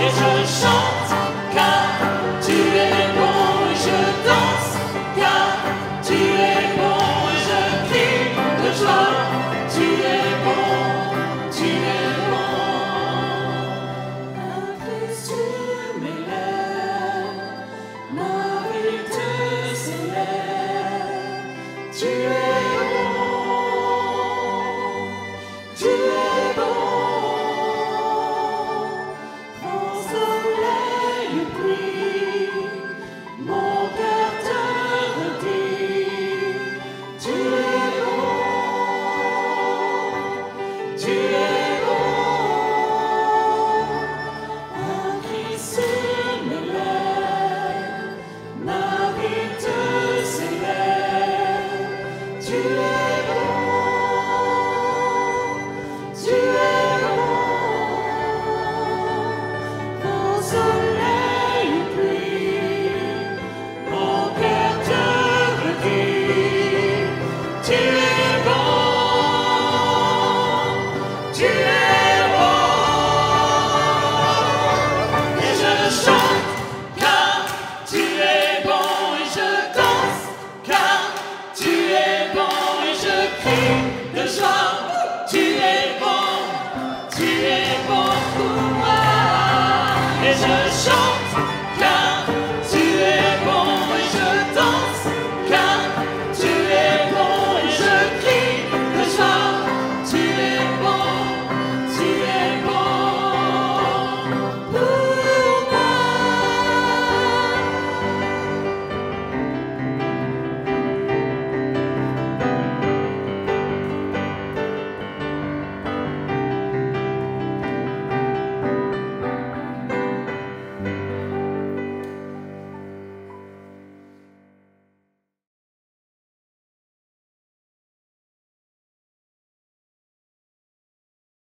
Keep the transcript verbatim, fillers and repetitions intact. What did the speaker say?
et je chante car tu es bon et je danse car tu es bon et je crie de joie. Tu es bon, tu es bon. Écrit sur mes lèvres, ma vie te célèbre. Tu es bon, tu es bon. Mon soleil brille, mon cœur te redit. Tu es bon. Tu es bon, un cri sur mes lèvres, ma vie te célèbre. Tu es bon, tu es bon, ton soleil brille, mon cœur te redit. Tu es bon. Tu es bon, et je chante car tu es bon et je danse car tu es bon et je crie de joie. Tu es bon, tu es bon pour moi, et je chante